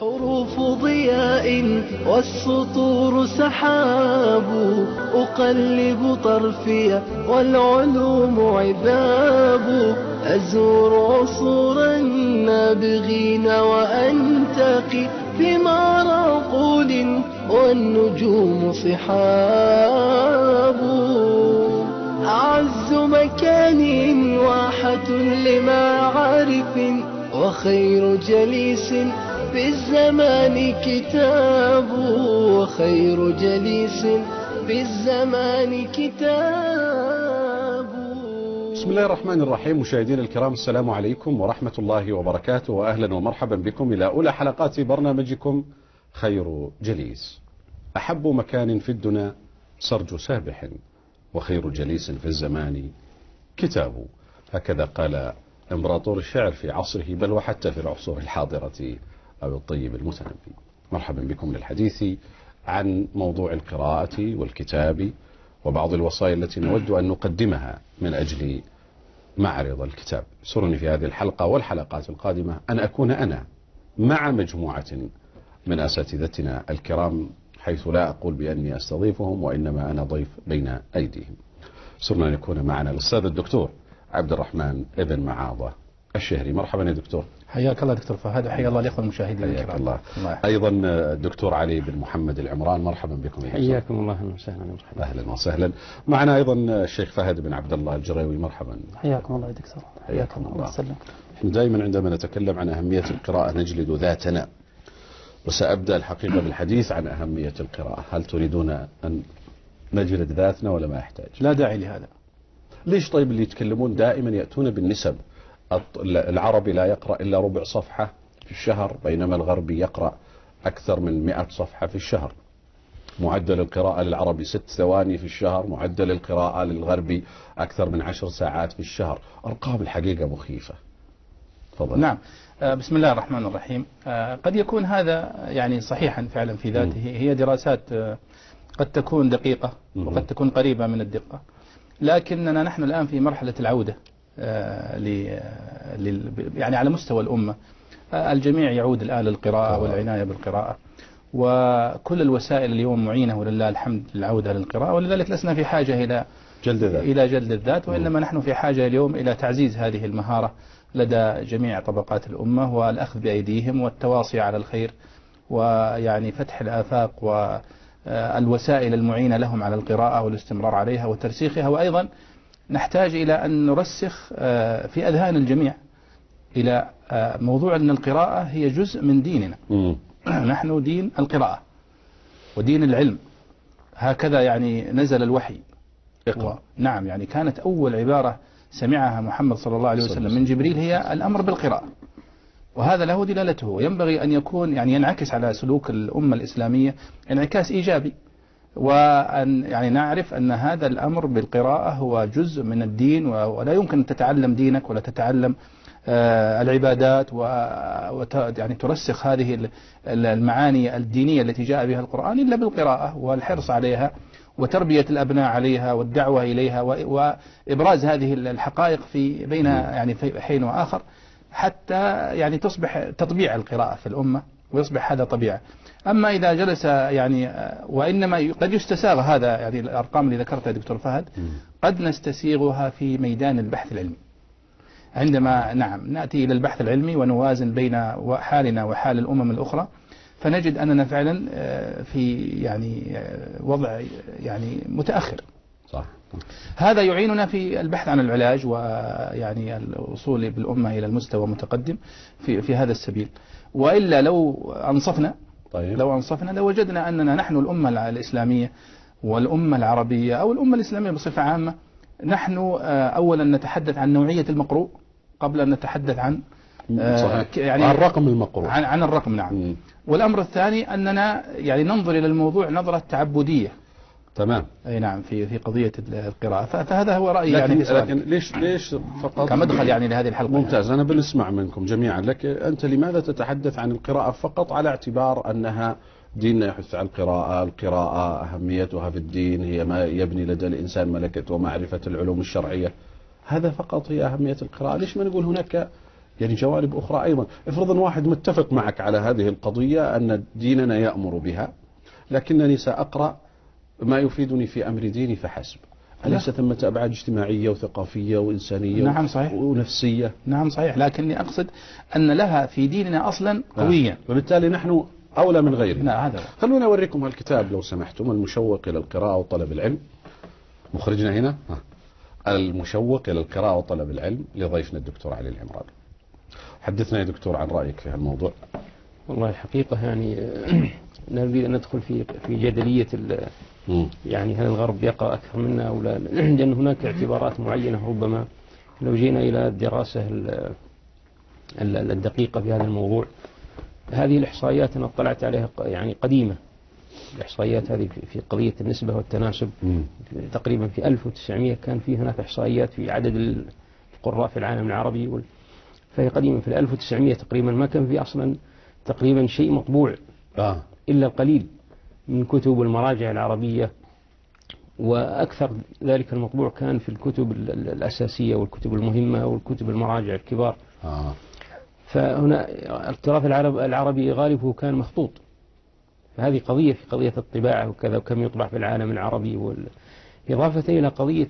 حروف ضياء والسطور سحاب، أقلب طرفي والعلوم عذاب، أزور عصور النابغين وأنتقي في معرقول والنجوم صحاب. أعز مكان واحة لمعارف، وخير جليس في الزمان كتاب، وخير جليس في الزمان كتاب. بسم الله الرحمن الرحيم. مشاهدينا الكرام، السلام عليكم ورحمة الله وبركاته، وأهلا ومرحبا بكم إلى أولى حلقات برنامجكم خير جليس. أحب مكان في الدنا سرج سابح، وخير جليس في الزمان كتاب. هكذا قال إمبراطور الشعر في عصره، بل وحتى في العصور الحاضرة أو الطيب المتنبي. مرحبا بكم للحديث عن موضوع القراءة والكتاب وبعض الوصايا التي نود أن نقدمها من أجل معرض الكتاب. سرني في هذه الحلقة والحلقات القادمة أن أكون أنا مع مجموعة من أساتذتنا الكرام، حيث لا أقول بأني أستضيفهم وإنما أنا ضيف بين أيديهم. سرنا أن يكون معنا الأستاذ الدكتور عبد الرحمن ابن معاضة الشهري. مرحبا يا دكتور. حياك الله دكتور فهد، وحيا الله الإخوة المشاهدين الكرام. الله. أيضا الدكتور علي بن محمد العمران. مرحبا بكم. حياكم الله. أهلا وسهلا. أهلا وسهلا. معنا أيضا الشيخ فهد بن عبد الله الجريوي. مرحبا. حياكم الله يا دكتور. حياكم الله. وسلم. نحن دائما عندما نتكلم عن أهمية القراءة نجلد ذاتنا، وسأبدأ الحقيقة بالحديث عن أهمية القراءة. هل تريدون أن نجلد ذاتنا ولا ما يحتاج؟ لا داعي لهذا. ليش طيب اللي يتكلمون دائما يأتون بالنسب؟ العربي لا يقرأ إلا ربع صفحة في الشهر، بينما الغربي يقرأ أكثر من 100 صفحة في الشهر. معدل القراءة للعربي 6 ثواني في الشهر، معدل القراءة للغربي أكثر من 10 ساعات في الشهر. أرقام الحقيقة مخيفة. تفضل. نعم. بسم الله الرحمن الرحيم. قد يكون هذا يعني صحيحا فعلا في ذاته. هي دراسات قد تكون دقيقة وقد تكون قريبة من الدقة، لكننا نحن الآن في مرحلة العودة يعني على مستوى الأمة. الجميع يعود الآن للقراءة والعناية بالقراءة، وكل الوسائل اليوم معينة ولله الحمد للعودة للقراءة، ولذلك لسنا في حاجة إلى جلد الذات، وإنما نحن في حاجة اليوم إلى تعزيز هذه المهارة لدى جميع طبقات الأمة، والأخذ بأيديهم والتواصي على الخير، ويعني فتح الآفاق والوسائل المعينة لهم على القراءة والاستمرار عليها وترسيخها. وأيضا نحتاج إلى أن نرسخ في أذهان الجميع إلى موضوع أن القراءة هي جزء من ديننا. نحن دين القراءة ودين العلم، هكذا يعني نزل الوحي. نعم، يعني كانت أول عبارة سمعها محمد صلى الله عليه وسلم من جبريل هي الأمر بالقراءة، وهذا له دلالته، وينبغي أن يكون يعني ينعكس على سلوك الأمة الإسلامية انعكاس إيجابي، وأن يعني نعرف أن هذا الأمر بالقراءة هو جزء من الدين، ولا يمكن أن تتعلم دينك ولا تتعلم العبادات يعني ترسخ هذه المعاني الدينية التي جاء بها القرآن إلا بالقراءة والحرص عليها وتربية الأبناء عليها والدعوة إليها وإبراز هذه الحقائق في بين يعني في حين وآخر، حتى يعني تصبح تطبيع القراءة في الأمة ويصبح هذا طبيعة. أما إذا جلس يعني وإنما قد يستساغ هذا، يعني الأرقام اللي ذكرتها دكتور فهد قد نستسيغها في ميدان البحث العلمي، عندما نأتي إلى البحث العلمي ونوازن بين حالنا وحال الأمم الأخرى، فنجد أننا فعلا في يعني وضع يعني متأخر. صح. هذا يعيننا في البحث عن العلاج، ويعني الوصول بالأمة إلى المستوى متقدم في هذا السبيل. وإلا لو أنصفنا لوجدنا أننا نحن الأمة الإسلامية والأمة العربية أو الأمة الإسلامية بصفة عامة، نحن أولا نتحدث عن نوعية المقروء قبل أن نتحدث عن يعني عن الرقم المقروء، عن الرقم. نعم. والأمر الثاني أننا يعني ننظر إلى الموضوع نظرة تعبدية. تمام. أي نعم، في قضية القراءة. فهذا هو رأيي. لكن ليش فقط كمدخل يعني لهذه الحلقة؟ ممتاز. أنا بنسمع منكم جميعا. لك أنت لماذا تتحدث عن القراءة فقط على اعتبار أنها ديننا يحث على القراءة أهميتها في الدين هي ما يبني لدى الإنسان ملكة ومعرفة العلوم الشرعية؟ هذا فقط هي أهمية القراءة. ليش ما نقول هناك يعني جوانب أخرى أيضا. افرض أن واحد متفق معك على هذه القضية أن ديننا يأمر بها، لكنني سأقرأ ما يفيدني في أمر ديني فحسب. أليس ثمة أبعاد اجتماعية وثقافية وإنسانية نعم صحيح. ونفسية؟ نعم صحيح، لكني أقصد أن لها في ديننا أصلا قويا، وبالتالي نحن أولى من غيرنا. نعم هذا. خلونا أوريكم هالكتاب لو سمحتم، المشوق إلى القراءة وطلب العلم. مخرجنا هنا المشوق إلى القراءة وطلب العلم لضيفنا الدكتور علي العمران. حدثنا يا دكتور عن رأيك في هالموضوع. والله الحقيقة يعني نريد أن ندخل في جدلية يعني هل الغرب يقرأ أكثر منا أو لا، لأن هناك اعتبارات معينة ربما لو جينا إلى الدراسة الدقيقة في هذا الموضوع. هذه الإحصائيات أنا اطلعت عليها يعني قديمة، الإحصائيات هذه في قضية النسبة والتناسب. تقريبا في 1900 كان في هناك إحصائيات في عدد القراء في العالم العربي، فهي قديمة. في 1900 تقريبا ما كان في أصلا تقريبا شيء مطبوع إلا القليل من كتب المراجع العربية، وأكثر ذلك المطبوع كان في الكتب الأساسية والكتب المهمة والكتب المراجع الكبار. فهنا التراث العربي غالبه كان مخطوط. فهذه قضية في قضية الطباعة وكذا، وكم يطبع في العالم العربي، إضافة إلى قضية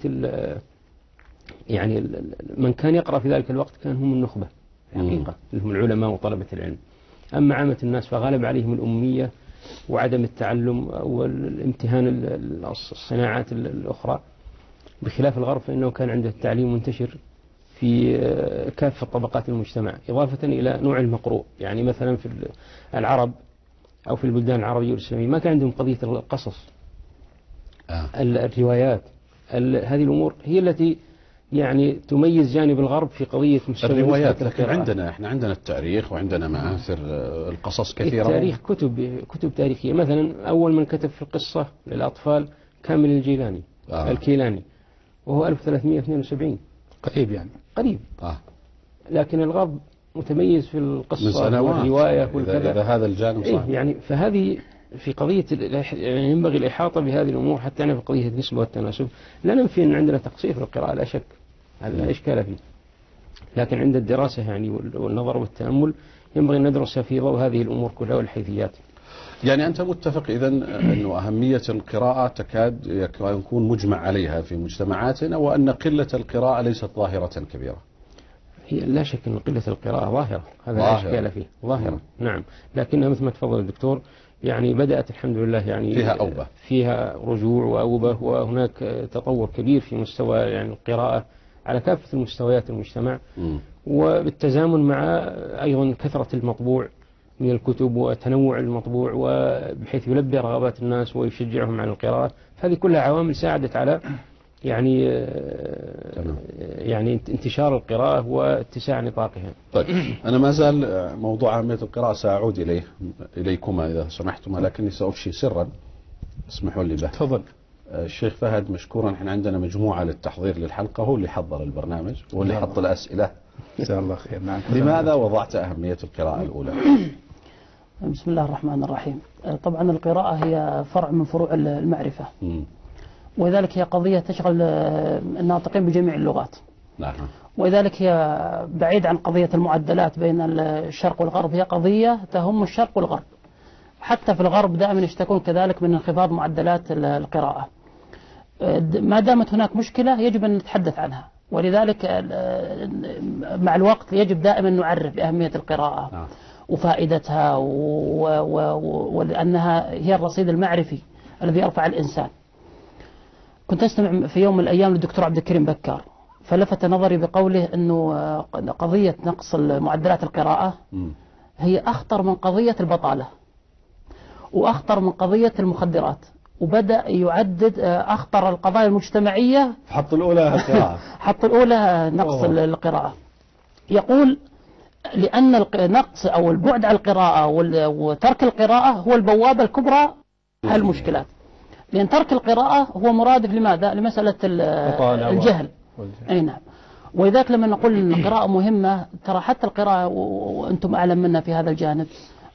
يعني من كان يقرأ في ذلك الوقت كان هم النخبة حقيقة، اللي هم العلماء وطلبة العلم. أما عامة الناس فغالب عليهم الأمية وعدم التعلم والامتهان الصناعات الأخرى، بخلاف الغرب فإنه كان عنده التعليم منتشر في كافة طبقات المجتمع، إضافة إلى نوع المقروء. يعني مثلا في العرب أو في البلدان العربية والإسلامية ما كان عندهم قضية القصص، الروايات، هذه الأمور هي التي يعني تميز جانب الغرب في قضية مستوى الروايات. لكن احنا عندنا التاريخ وعندنا مآثر القصص كثيرة. التاريخ كتب تاريخية. مثلا أول من كتب في القصة للأطفال كامل الجيلاني الكيلاني، وهو 1372. قريب يعني قريب. لكن الغرب متميز في القصة والرواية والكذا. إذا هذا الجانب صح. يعني فهذه في قضية يعني ينبغي الإحاطة بهذه الأمور حتى نعرف قضية النسبة والتناسب. لا ننفي أن عندنا تقصير في القراءة لا شك، هذا لا إشكال فيه، لكن عند الدراسة يعني والنظر والتأمل ينبغي أن ندرس في ضوء هذه الأمور كلها والحيثيات. يعني أنت متفق إذن أنه أهمية القراءة تكاد يكون مجمع عليها في مجتمعاتنا، وأن قلة القراءة ليست ظاهرة كبيرة؟ هي لا شك أن قلة القراءة ظاهرة، هذا لا إشكال فيه، ظاهرة. نعم، لكنها مثل ما تفضل الدكتور يعني بدأت الحمد لله يعني فيها أوبة، فيها رجوع وأوبة، وهناك تطور كبير في مستوى يعني القراءة على كافة المستويات المجتمع. وبالتزامن مع أيضا كثرة المطبوع من الكتب وتنوع المطبوع، وبحيث يلبي رغبات الناس ويشجعهم على القراءة. هذه كلها عوامل ساعدت على يعني انتشار القراءة واتساع نطاقها. طيب أنا ما زال موضوع أهمية القراءة سأعود إليكما إذا سمحتما، لكني سأفشي سرا اسمحوا لي به. تفضل. الشيخ فهد مشكورا، احنا عندنا مجموعة للتحضير للحلقة، هو اللي حضر البرنامج وهو اللي حط الأسئلة. جزاه الله خير. نعم. لماذا وضعت أهمية القراءة الأولى؟ بسم الله الرحمن الرحيم. طبعا القراءة هي فرع من فروع المعرفة، ولذلك هي قضية تشغل الناطقين بجميع اللغات. نعم. ولذلك هي بعيد عن قضية المعدلات بين الشرق والغرب، هي قضية تهم الشرق والغرب. حتى في الغرب دائما يشتكون كذلك من انخفاض معدلات القراءة. ما دامت هناك مشكلة يجب أن نتحدث عنها، ولذلك مع الوقت يجب دائما نعرف بأهمية القراءة وفائدتها، ولأنها هي الرصيد المعرفي الذي يرفع الإنسان. كنت أستمع في يوم من الأيام للدكتور عبد الكريم بكار، فلفت نظري بقوله أنه قضية نقص معدلات القراءة هي أخطر من قضية البطالة وأخطر من قضية المخدرات، وبدأ يعدد أخطر القضايا المجتمعية. حط الأولى القراءة. حط الأولى نقص القراءة. يقول لأن النقص أو البعد عن القراءة وترك القراءة هو البوابة الكبرى المشكلات، لأن ترك القراءة هو مرادف لماذا؟ لمسألة الجهل. أي نعم. ولذلك لما نقول أن القراءة مهمة، ترى حتى القراءة وأنتم أعلم منا في هذا الجانب،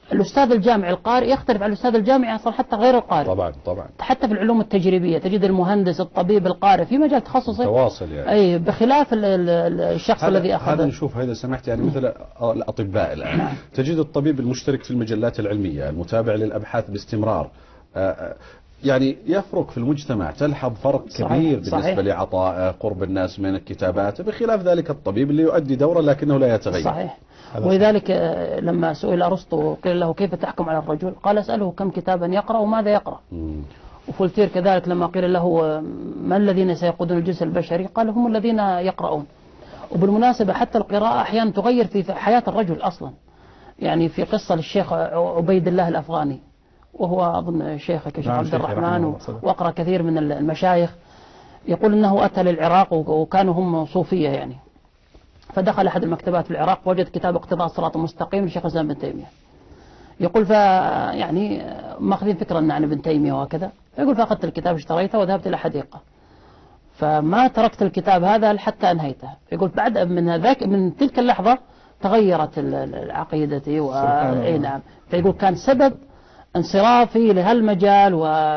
الأستاذ الجامعي القارئ يختلف عن الأستاذ الجامعي أصلا حتى غير القارئ. طبعا حتى في العلوم التجريبية تجد المهندس الطبيب القارئ في مجال تخصصي تواصل يعني. أي بخلاف الشخص الذي أخذ هذا نشوف هذا سمحت يعني مثل الأطباء الآن تجد الطبيب المشترك في المجلات العلمية المتابع للأبحاث باستمرار يعني يفرق في المجتمع، تلحظ فرق كبير بالنسبة لعطاء قرب الناس من الكتابات، بخلاف ذلك الطبيب اللي يؤدي دوره لكنه لا يتغير. صحيح. ولذلك لما سئل أرسطو قيل له كيف تحكم على الرجل؟ قال اسأله كم كتابا يقرأ وماذا يقرأ. وفولتير كذلك لما قيل له ما الذين سيقودون الجنس البشري؟ قال هم الذين يقرؤون. وبالمناسبة حتى القراءة أحيانا تغير في حياة الرجل أصلا. يعني في قصة للشيخ عبيد الله الأفغاني، وهو أظن شيخك الشيخ عبد الرحمن، وأقرأ كثير من المشايخ، يقول أنه أتى للعراق وكانوا هم صوفية يعني، فدخل أحد المكتبات في العراق وجد كتاب اقتضاء الصراط المستقيم للشيخ الإسلام ابن تيمية. يقول يعني ماخذين فكرة عن ابن تيمية وهكذا، يقول فأخذت الكتاب اشتريته وذهبت إلى حديقة، فما تركت الكتاب هذا حتى أنهيته. يقول بعد من تلك اللحظة تغيرت عقيدتي نعم. فيقول كان سبب انصرافي لهالمجال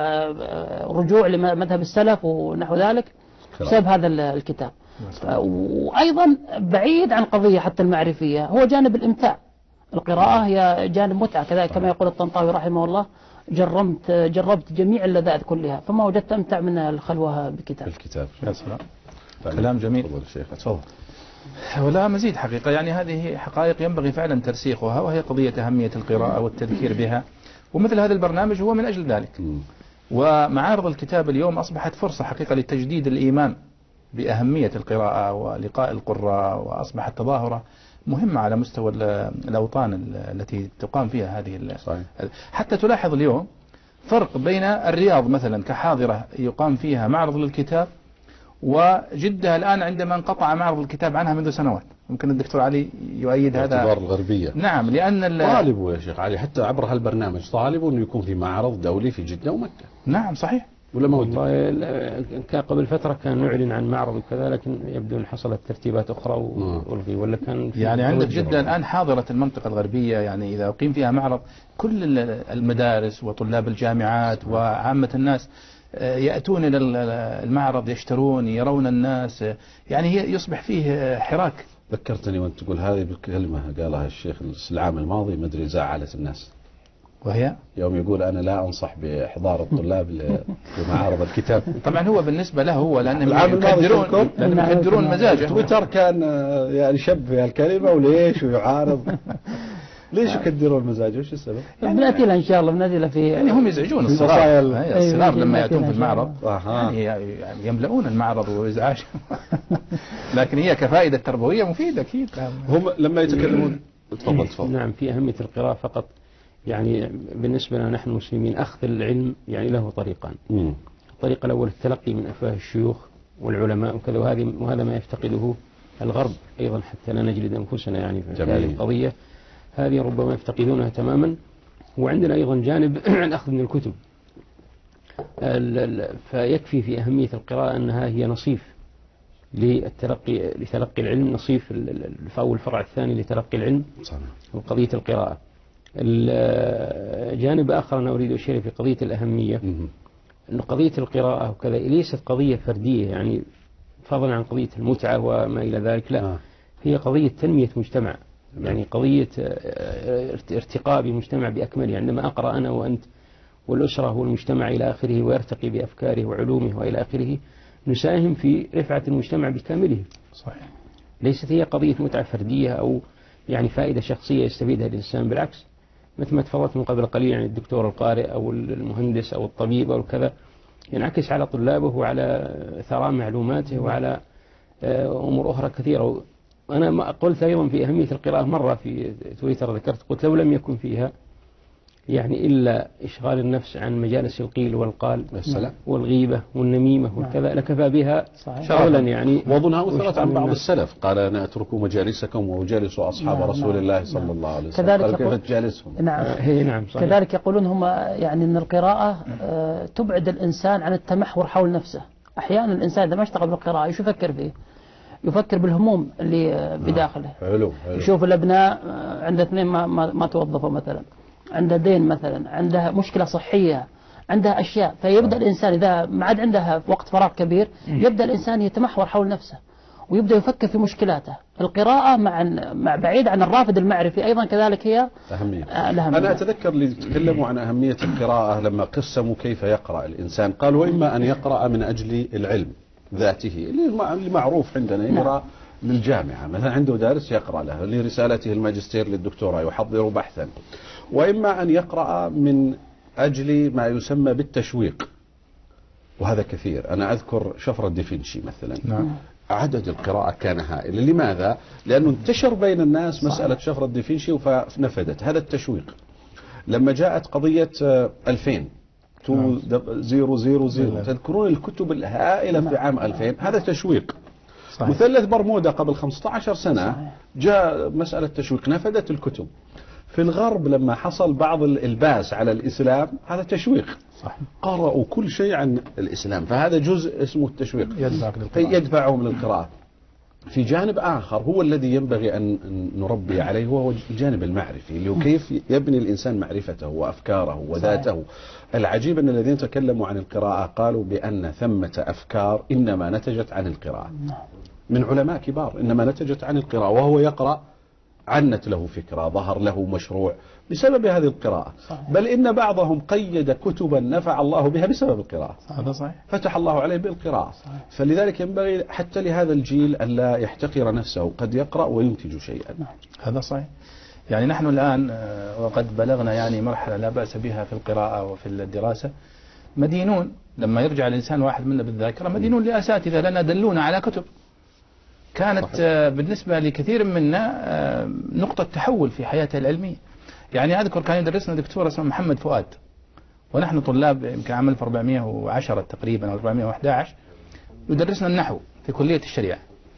ورجوع لمذهب السلف ونحو ذلك بسبب هذا الكتاب. وأيضا بعيد عن قضية حتى المعرفية هو جانب الإمتاع. القراءة هي جانب متعة كذلك، كما يقول الطنطاوي رحمه الله جربت جميع اللذات كلها فما وجدت أمتع من الخلوة بكتاب. الكتاب. يا سلام. كلام جميل. تفضل. ولا مزيد حقيقة، يعني هذه حقائق ينبغي فعلا ترسيخها، وهي قضية أهمية القراءة والتذكير بها، ومثل هذا البرنامج هو من أجل ذلك. ومعارض الكتاب اليوم أصبحت فرصة حقيقة لتجديد الإيمان بأهمية القراءة ولقاء القراء، وأصبحت تظاهرة مهمة على مستوى الأوطان التي تقام فيها هذه. حتى تلاحظ اليوم فرق بين الرياض مثلا كحاضرة يقام فيها معرض للكتاب، وجدة الآن عندما انقطع معرض الكتاب عنها منذ سنوات. ممكن الدكتور علي يؤيد هذا. اعتبار الغربية. نعم، لأن طالبوا يا شيخ علي حتى عبر هالبرنامج طالبوا أنه يكون في معرض دولي في جدة ومكة. نعم صحيح. ولا ما كان قبل فترة كان نعلن عن معرض وكذا، لكن يبدو أن حصلت ترتيبات أخرى والغي، ولا كان يعني عندك جدة الآن حاضرة المنطقة الغربية، يعني إذا أقيم فيها معرض كل المدارس وطلاب الجامعات وعامة الناس يأتون إلى المعرض يشترون يرون الناس، يعني يصبح فيه حراك. ذكرتني وأنت تقول هذه بكلمة قالها الشيخ العام الماضي ما أدري زعلت الناس، وهي يوم يقول أنا لا أنصح بإحضار الطلاب لمعارض الكتاب. طبعا هو بالنسبة له هو لأنهم يقدرون مزاجه. تويتر كان يعني شب في الكلمة وليش ويعارض. ليش يكدرون مزاجه؟ وش السبب؟ بنأتي له إن شاء الله بنأتي له في يعني هم يزعجون الصغار لما يأتون في المعرض يعني يملؤون المعرض وإزعاج. لكن هي كفائدة تربوية مفيدة أكيد. هم لما يتكلمون تفضل. نعم، في أهمية القراءة فقط. يعني بالنسبة لنا نحن المسلمين أخذ العلم يعني له طريقان. الطريق الأول التلقي من أفواه الشيوخ والعلماء وكذا، وهذا ما يفتقده الغرب أيضا حتى لا نجلد أنفسنا يعني في هذه القضية. هذه ربما يفتقدونها تماما. وعندنا أيضا جانب الأخذ من الكتب، فيكفي في أهمية القراءة أنها هي نصيف لتلقي العلم، نصيف أو الفرع الثاني لتلقي العلم وقضية القراءة. الجانب آخر أنا أريد أشير في قضية الأهمية، أن قضية القراءة وكذا ليست قضية فردية يعني فضلا عن قضية المتعة وما إلى ذلك، لا هي قضية تنمية مجتمع، يعني قضية ارتقاء بمجتمع بأكمله. عندما أقرأ أنا وأنت والأسرة والمجتمع إلى آخره ويرتقي بأفكاره وعلومه وإلى آخره، نساهم في رفعة المجتمع بكامله. صحيح. ليست هي قضية متعة فردية أو يعني فائدة شخصية يستفيدها الإنسان، بالعكس مثل ما تفضلت من قبل قليل يعني الدكتور القارئ أو المهندس أو الطبيب أو كذا ينعكس على طلابه وعلى ثراء معلوماته وعلى أمور أخرى كثيرة. أنا قلت أيضا في أهمية القراءة مرة في تويتر، ذكرت قلت لو لم يكن فيها يعني إلا إشغال النفس عن مجالس القيل والقال والغيبة والنميمة والكذا لكفى بها شغلا يعني. وأظنها أثرت عن بعض السلف قال أنا أتركوا مجالسكم وجالسوا أصحاب رسول الله صلى الله عليه وسلم. كذلك كيف تجالسهم؟ نعم صحيح. كذلك يقولون هم يعني أن القراءة تبعد الإنسان عن التمحور حول نفسه. أحيانا الإنسان إذا ما اشتغل بالقراءة يشوف يفكر فيه، يفكر بالهموم اللي بداخله. حلو. يشوف الأبناء عند اثنين ما توظفوا مثلا، عنده دين مثلا، عنده مشكلة صحية، عنده أشياء، فيبدأ الإنسان إذا ما عاد عنده وقت فراغ كبير يبدأ الإنسان يتمحور حول نفسه ويبدأ يفكر في مشكلاته. القراءة مع بعيد عن الرافد المعرفي أيضا كذلك هي أهمية. الأهمية. أنا أتذكر اللي تكلموا عن أهمية القراءة لما قسموا كيف يقرأ الإنسان، قالوا إما أن يقرأ من أجل العلم ذاته اللي معروف عندنا، يقرأ للجامعة مثلا، عنده دارس يقرأ له، لرسالته الماجستير للدكتوراه يحضر بحثا، وإما أن يقرأ من أجل ما يسمى بالتشويق، وهذا كثير. أنا أذكر شفرة دافنشي مثلا، عدد القراءة كان هائل. لماذا؟ لأنه انتشر بين الناس مسألة شفرة دافنشي فنفذت هذا التشويق. لما جاءت قضية 2000 تذكرون الكتب الهائلة في عام 2000، هذا تشويق. صحيح. مثلث برمودا قبل 15 سنة صحيح. جاء مسألة تشويق، نفذت الكتب. في الغرب لما حصل بعض الإلباس على الإسلام، هذا تشويق. صح. قرأوا كل شيء عن الإسلام، فهذا جزء اسمه التشويق يدفعهم للقراءة. في جانب آخر هو الذي ينبغي أن نربي عليه، هو الجانب المعرفي، اللي هو كيف يبني الإنسان معرفته وأفكاره وذاته. صحيح. العجيب أن الذين تكلموا عن القراءة قالوا بأن ثمة أفكار إنما نتجت عن القراءة، من علماء كبار، إنما نتجت عن القراءة، وهو يقرأ عنت له فكرة، ظهر له مشروع بسبب هذه القراءة. صحيح. بل إن بعضهم قيد كتبا نفع الله بها بسبب القراءة. هذا صحيح. فتح الله عليه بالقراءة. صحيح. فلذلك ينبغي حتى لهذا الجيل أن لا يحتقر نفسه، قد يقرأ وينتج شيئا. هذا صحيح. يعني نحن الآن وقد بلغنا يعني مرحلة لا بأس بها في القراءة وفي الدراسة، مدينون لما يرجع الإنسان واحد منا بالذاكرة مدينون لأساتذة لنا دلونا على كتب كانت بالنسبة لكثير منا نقطة تحول في حياته العلمية. يعني أذكر كان يدرسنا دكتور اسمه محمد فؤاد، ونحن طلاب يمكن عام 1410 تقريبا أو 411، يدرسنا النحو في كلية الشريعة.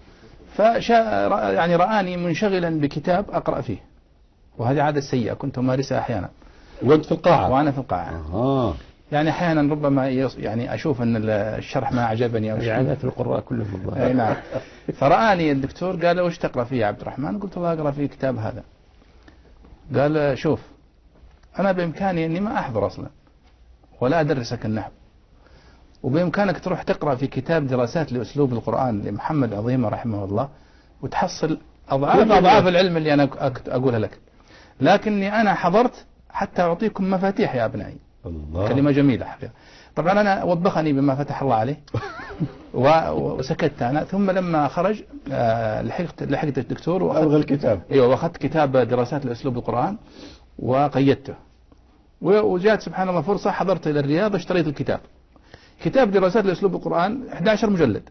يعني رآني منشغلا بكتاب أقرأ فيه، وهذه عادة سيئة كنت أمارسها أحيانا. وأنت في القاعة؟ وأنا في القاعة. يعني أحيانا ربما يعني أشوف أن الشرح ما أعجبني أو عادات القراء كلهم الظاهر. أي نعم. فرآني الدكتور قال: وش تقرأ فيه يا عبد الرحمن؟ قلت له: أقرأ في كتاب هذا. قال: شوف، أنا بإمكاني أني ما أحضر أصلا ولا أدرسك النحو، وبإمكانك تروح تقرأ في كتاب دراسات لأسلوب القرآن لمحمد عظيمة رحمه الله وتحصل أضعاف العلم اللي أنا أقولها لك، لكني أنا حضرت حتى أعطيكم مفاتيح يا أبنائي. الله. كلمة جميلة حقيقة. طبعا أنا وبخني بما فتح الله عليه وسكت أنا. ثم لما خرج لحقت الدكتور وأخذ الكتاب. أيوة، وأخذت كتاب دراسات لأسلوب القرآن وقيدته، وجاءت سبحان الله فرصة، حضرت إلى الرياض اشتريت الكتاب، كتاب دراسات لأسلوب القرآن 11 مجلد.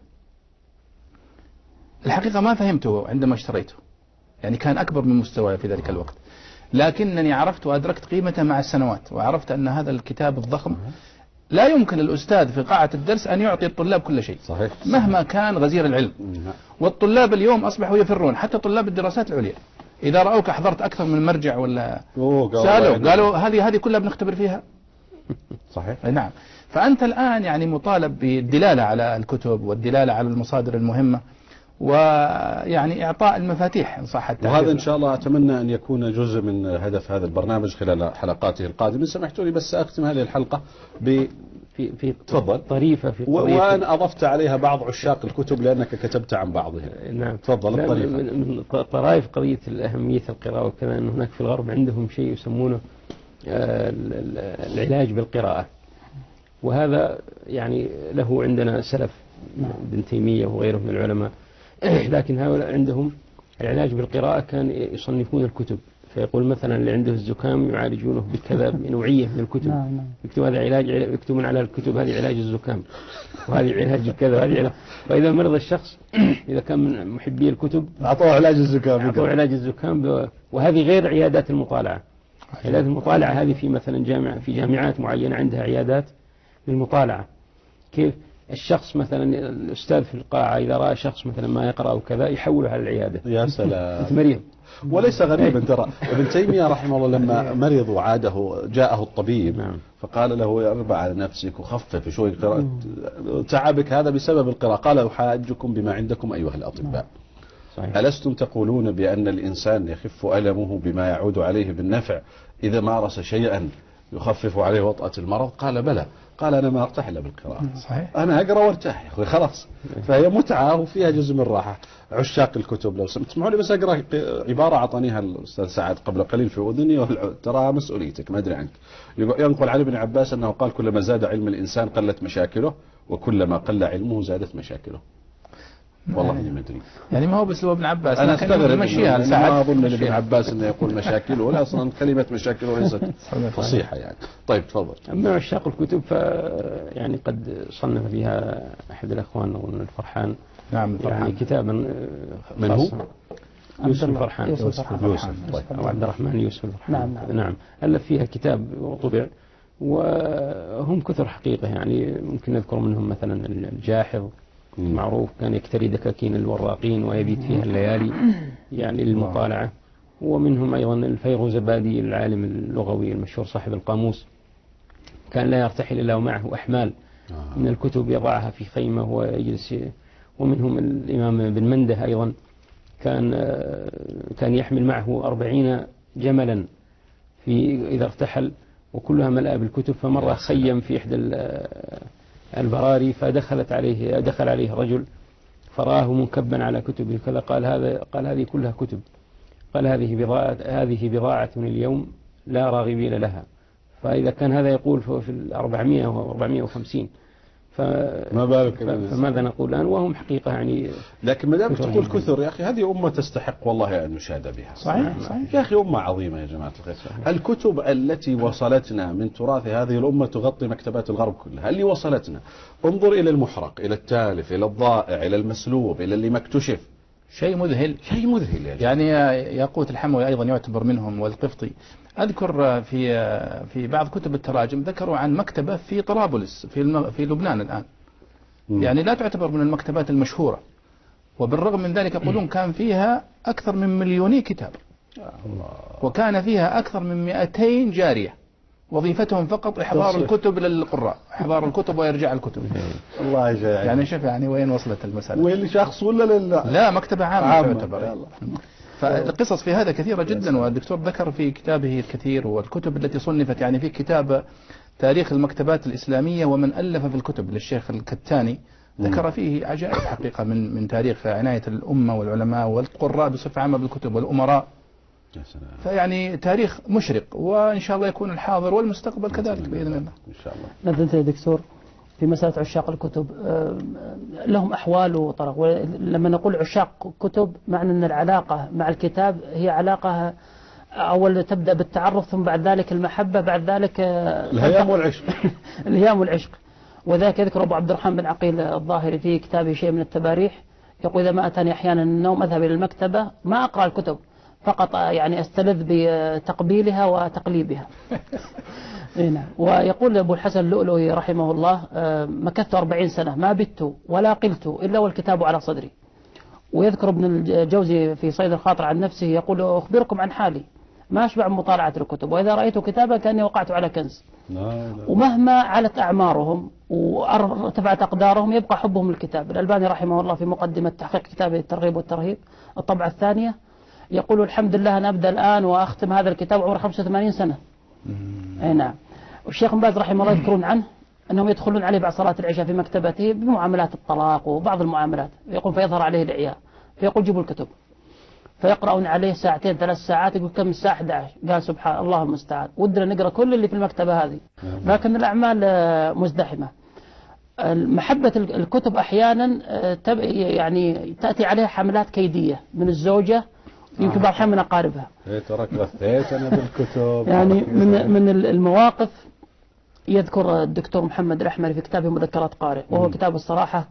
الحقيقة ما فهمته عندما اشتريته، يعني كان أكبر من مستواي في ذلك الوقت، لكنني عرفت وأدركت قيمته مع السنوات، وعرفت أن هذا الكتاب الضخم لا يمكن الأستاذ في قاعة الدرس أن يعطي الطلاب كل شيء. صحيح. مهما كان غزير العلم. والطلاب اليوم أصبحوا يفرون، حتى طلاب الدراسات العليا إذا رأوك أحضرت أكثر من مرجع ولا سألوا قالوا هذه كلها بنختبر فيها. صحيح. نعم. فأنت الآن يعني مطالب بالدلالة على الكتب والدلالة على المصادر المهمة، ويعني إعطاء المفاتيح إن صح التعبير. وهذا إن شاء الله أتمنى أن يكون جزء من هدف هذا البرنامج خلال حلقاته القادمة. سمحتوا لي بس أختم هذه الحلقة في تفضل طريفة في وأنا أضفت عليها بعض عشاق الكتب لأنك كتبت عن بعضها. نعم. تفضل. الطريفة من طرائف قضية أهمية القراءة وكذا أن هناك في الغرب عندهم شيء يسمونه العلاج بالقراءة، وهذا يعني له عندنا سلف ابن تيمية وغيره من العلماء، لكن هؤلاء عندهم العلاج بالقراءة كان يصنفون الكتب، فيقول مثلا اللي عنده الزكام يعالجونه بكذا بنوعية من الكتب. يكتب هذا علاج، يكتبون على الكتب هذه علاج الزكام وهذه علاج كذا وهذه علاج. فإذا مرض الشخص إذا كان من محبي الكتب أعطوه علاج الزكام. أعطوه علاج الزكام. وهذه غير عيادات المطالعة. عيادات المطالعة هذه في مثلا في جامعات معينة عندها عيادات للمطالعة. كيف الشخص مثلا الأستاذ في القاعة إذا رأى شخص مثلا ما يقرأ أو كذا يحوله على العيادة. يا سلام. أنت مريض. وليس غريبا ترى ابن تيمية رحمه الله لما مرض وعاده جاءه الطبيب. نعم. فقال له: اربع على نفسك وخفف شوي قراءة تعبك هذا بسبب القراءة. قال: أحاجكم بما عندكم أيها الأطباء. صحيح. ألستم تقولون بأن الإنسان يخف ألمه بما يعود عليه بالنفع إذا مارس شيئا يخفف عليه وطأة المرض قال بلى، قال أنا ما أرتاح إلا بالقراءة. صحيح. أنا أقرأ وارتاح يا أخوي خلاص. فهي متعة وفيها جزء من الراحة. عشاق الكتب لو تسمحوا لي بس أقرأ عبارة أعطانيها الأستاذ سعد قبل قليل في أذني، ترى مسؤوليتك ما أدري عنك. ينقل عن ابن عباس أنه قال كلما زاد علم الإنسان قلت مشاكله، وكلما قل علمه زادت مشاكله. والله ما أدري. يعني ما هو بأسلوب ابن عباس. أنا أستغرب ما أظن من ابن عباس أنه يقول مشاكله، ولا أصلا كلمة مشاكله ليست فصيحة يعني. طيب تفضل. أما عشاق الكتب يعني قد صنف فيها أحد الأخوان أظن الفرحان. نعم الفرحان. يعني كتابا من هو؟ يوسف الفرحان. يوسف. طيب. أو عبد الرحمن يوسف الفرحان. نعم. ألف فيها كتاب وطبع، وهم كثر حقيقة. يعني ممكن نذكر منهم مثلا الجاحظ معروف، كان يكتري دكاكين الوراقين ويبيت فيها الليالي يعني للمطالعة. ومنهم أيضا الفيروزبادي العالم اللغوي المشهور صاحب القاموس، كان لا يرتحل إلا ومعه أحمال من الكتب يضعها في خيمة ويجلس. ومنهم الإمام بن منده أيضا كان يحمل معه 40 جملا إذا ارتحل، وكلها ملأ بالكتب. فمرة خيم في إحدى البراري، دخل عليه رجل فرآه منكبا على كتبه كذا، قال هذه كلها كتب. قال هذه بضاعة اليوم لا راغبين لها. فإذا كان هذا يقول في 400 و 450 ما بالك فماذا نقول الآن؟ وهم حقيقة يعني. لكن ما دام تقول كثر يا أخي، هذه أمة تستحق والله أن نشاد بها. صحيح. يا أخي أمة عظيمة يا جماعة الخير. الكتب التي وصلتنا من تراث هذه الأمة تغطي مكتبات الغرب كلها. اللي وصلتنا انظر إلى المحرق، إلى التالف، إلى الضائع، إلى المسلوب، إلى اللي ما اكتشف. شيء مذهل. شيء مذهل يعني ياقوت الحموي أيضا يعتبر منهم، والقفطي. أذكر في بعض كتب التراجم ذكروا عن مكتبة في طرابلس في لبنان الآن. يعني لا تعتبر من المكتبات المشهورة، وبالرغم من ذلك يقولون كان فيها أكثر من 1,000,000 كتاب، وكان فيها أكثر من 200 جارية وظيفتهم فقط إحضار الكتب للقراء، إحضار الكتب وإرجاع الكتب. الله يجزاك. يعني شوف يعني وين وصلت المسألة. وين شخص ولا لا مكتبة عامة تعتبر. فالقصص في هذا كثيرة جدا، والدكتور ذكر في كتابه الكثير والكتب التي صنفت. يعني في كتاب تاريخ المكتبات الإسلامية ومن ألف في الكتب للشيخ الكتاني، ذكر فيه عجائب حقيقة من تاريخ عناية الأمة والعلماء والقراء بصفة عامة بالكتب والأمراء. فيعني تاريخ مشرق، وإن شاء الله يكون الحاضر والمستقبل كذلك بإذن الله. إن شاء الله. نظرت يا دكتور في مسألة عشاق الكتب، لهم أحوال وطرق. ولما نقول عشاق كتب معنى أن العلاقة مع الكتاب هي علاقة أول تبدأ بالتعرف، ثم بعد ذلك المحبة، بعد ذلك الهيام والعشق. الهيام والعشق. وذاك يذكر أبو عبد الرحمن بن عقيل الظاهري في كتابه شيء من التباريح، يقول إذا ما أتاني أحيانا النوم أذهب إلى المكتبة ما أقرأ الكتب، فقط يعني أستلذ بتقبيلها وتقليبها. نعم. ويقول أبو الحسن اللؤلؤي رحمه الله مكثت 40 سنة ما بت ولا قلت إلا والكتاب على صدري. ويذكر ابن الجوزي في صيد الخاطر عن نفسه يقول أخبركم عن حالي ما أشبع من مطالعة الكتب، وإذا رأيت كتابا كأني وقعت على كنز. ومهما علت أعمارهم وارتفعت أقدارهم يبقى حبهم للكتاب. الألباني رحمه الله في مقدمة تحقيق كتابه الترغيب والترهيب الطبعة الثانية يقول الحمد لله أنا أبدأ الآن وأختم هذا الكتاب عمر 85 سنة. أي نعم. والشيخ بن باز رحمه الله يذكرون عنه أنهم يدخلون عليه بعد صلاة العشاء في مكتبته بمعاملات الطلاق وبعض المعاملات، يقول فيظهر عليه العياء فيقول جيبوا الكتب، فيقرؤون عليه 2 3 ساعات، يقول كم الساعة 11، قال سبحان الله المستعان ودنا نقرأ كل اللي في المكتبة هذه، لكن الأعمال مزدحمة. محبة الكتب أحيانا يعني تأتي عليها حملات كيدية من الزوجة يمكن بعض الأحيان من أقاربها. ترك غثيت أنا بالكتب. يعني من المواقف يذكر الدكتور محمد الأحمري في كتابه مذكرات قارئ، وهو كتاب الصراحة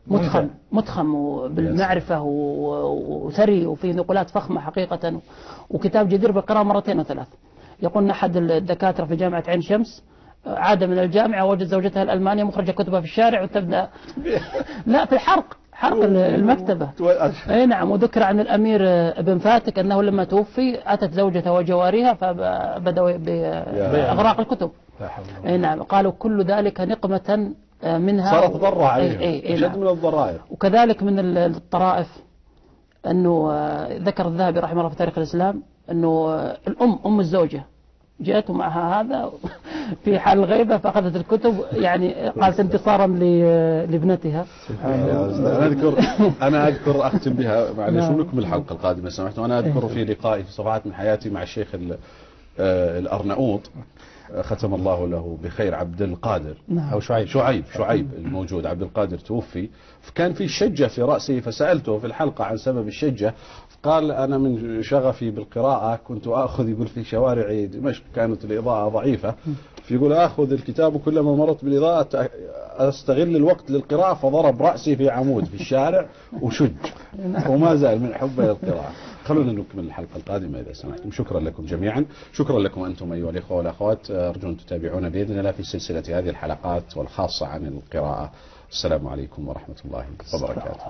متخم بالمعرفة وثري وفيه نقولات فخمة حقيقة، وكتاب جدير بالقراءة 2 أو 3. يقول أن أحد الدكاترة في جامعة عين شمس عاد من الجامعة وجد زوجتها الألمانية مخرجة كتبها في الشارع وتبدأ لا في حرق المكتبة. اي نعم. وذكر عن الأمير ابن فاتك أنه لما توفي أتت زوجته وجواريها فبدأوا بإغراق الكتب. اي نعم. قالوا كل ذلك نقمة منها صارت ضرة عليهم أشد من الضرائر. وكذلك من الطرائف أنه ذكر الذهبي رحمه الله في تاريخ الإسلام أنه الأم الزوجة جاءت معها هذا في حال الغيبة فأخذت الكتب، يعني قالت انتصارا لابنتها. سبحان الله. أنا أذكر أختم بها معلش ونكمل الحلقة القادمة سمحت. وأنا أذكر في لقائي في صفحات من حياتي مع الشيخ الأرناؤوط ختم الله له بخير، عبد القادر أو شعيب الموجود، عبد القادر توفي، فكان في شجة في رأسه، فسألته في الحلقة عن سبب الشجة، قال أنا من شغفي بالقراءة كنت أخذ، يقول في شوارع دمشق كانت الإضاءة ضعيفة، فيقول أخذ الكتاب وكلما مرت بالإضاءة أستغل الوقت للقراءة، فضرب رأسي في عمود في الشارع وشج، وما زال من حبه للقراءة. خلونا نكمل الحلقة القادمة إذا سمحتم. شكرا لكم جميعا، شكرا لكم أنتم أيها الإخوة والأخوات، أرجو أن تتابعونا بإذن الله في سلسلة هذه الحلقات والخاصة عن القراءة. السلام عليكم ورحمة الله وبركاته.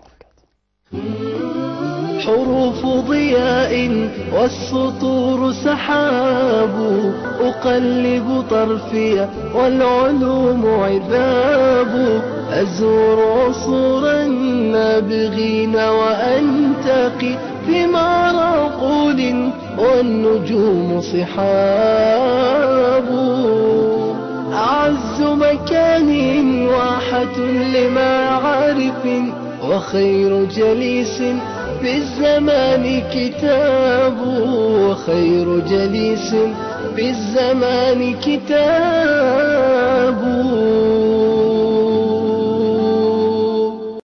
حروف ضياء والسطور سحاب، أقلب طرفي والعلوم عذاب، أزور عصور النابغين وأنتقي في معرقول والنجوم صحاب. أعز مكان واحة لمعارف، وخير جليس في الزمان كتاب، وخير جليس في الزمان كتاب.